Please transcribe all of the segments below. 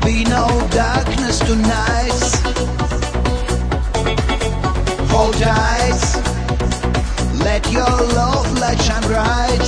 be no darkness tonight. Hold tight, let your love light shine bright.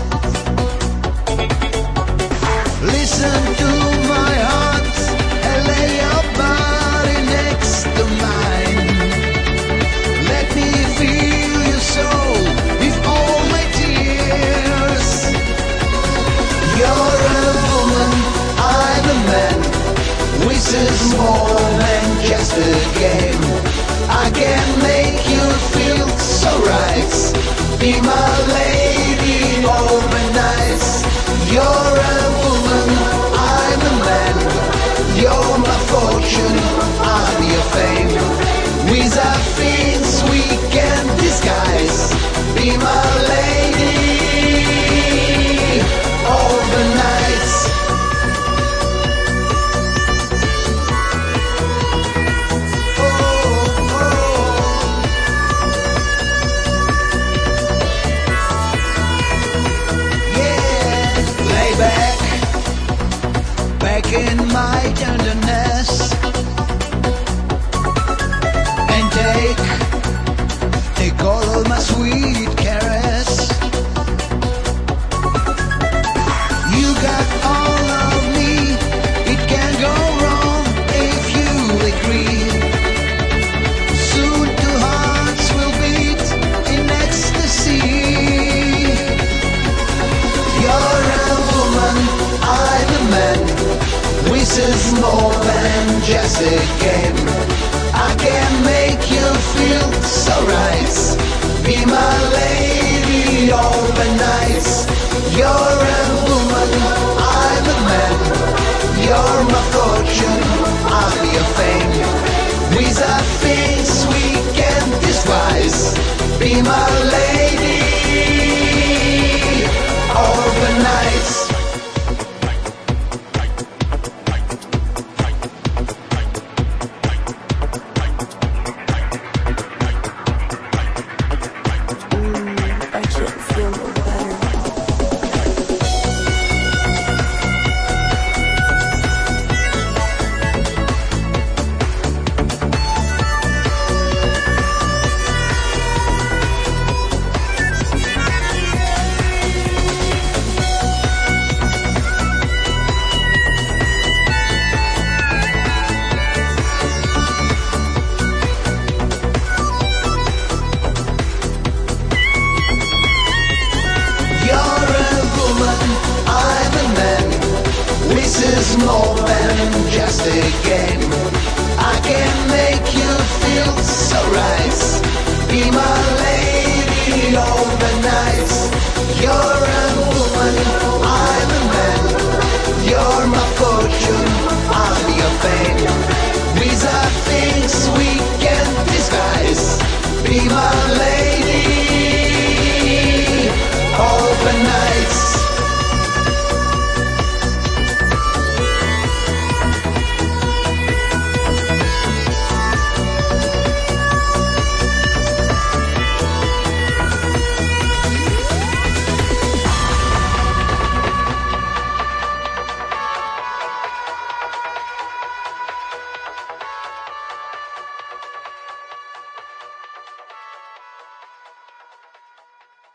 Listen to my heart and lay your body next to mine. Let me feel your soul with all my tears. You're a woman, I'm a man. This is more than just a game. I can make you feel so right. Be my lady overnight. You're a woman, I'm a man. You're my fortune, I'm your fame. With our things we can disguise. Be my lady overnight. Back in my tenderness and take all of my sweet caress. You got all of me, it can't go wrong if you agree. Soon two hearts will beat in ecstasy. You're a woman, I'm a man. This is more than just a game. I can make you feel so right. Be my lady overnight. You're a woman, I'm a